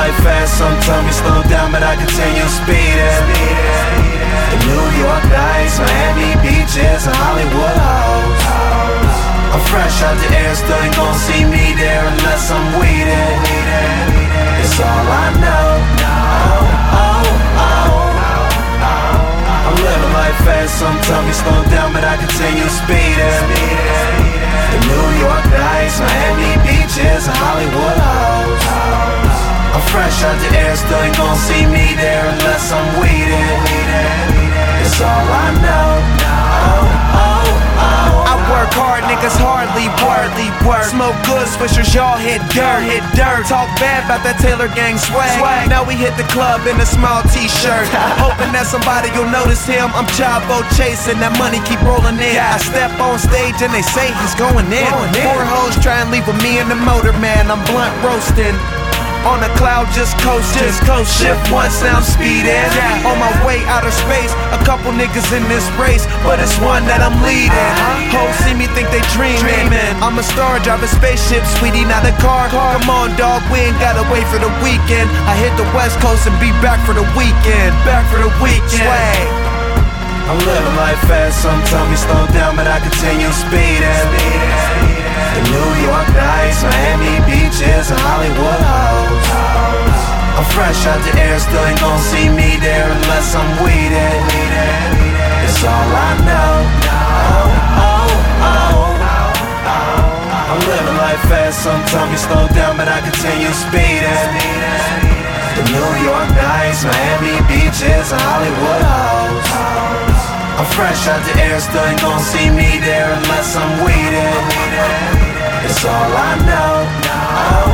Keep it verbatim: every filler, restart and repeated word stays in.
life fast, some tell me slow down, but I continue speeding. In New York nights, Miami beaches, and Hollywood hoes. I'm fresh out the air, still ain't gon' see me there unless I'm weeded. It's all I know. Oh, oh, oh. I'm living life fast, some tell me slow down, but I continue speeding. In New York nights, Miami beaches, and Hollywood hoes. I'm fresh out the air, still ain't gon' see me there unless I'm weeded. It's all I know. Oh, oh, oh. I work hard, niggas hardly work. work. Smoke good, swishers, y'all hit dirt. hit dirt. Talk bad about that Taylor gang swag. swag. Now we hit the club in a small t-shirt. Hoping that somebody will notice him. I'm Chavo chasing, that money keep rolling in. I step on stage and they say he's going in. Four hoes try and leave with me and the motor man. I'm blunt roasting. On a cloud, just coasting. Just coast. Shift once, now I'm speeding. Yeah. On my way out of space, a couple niggas in this race, but it's one that I'm leading. Uh-huh. Hoes see me, think they dreaming. dreaming. I'm a star, drive a spaceship, sweetie, not a car. car. Come on, dog, we ain't gotta wait for the weekend. I hit the West Coast and be back for the weekend. Back for the weekend. Swag. I'm living life fast, some tell me slow down, but I continue speeding. In New York nights, Miami beaches, and Hollywood hoes. I'm fresh out the air, still ain't gon' see me there unless I'm weeded. It's all I know. Oh, oh, oh. I'm living life fast, some tell me slow down, but I continue speeding. In New York nights, Miami beaches, and Hollywood hoes. I'm fresh out the air, still ain't gon' see me there unless I'm weeded. It's all I know. Oh.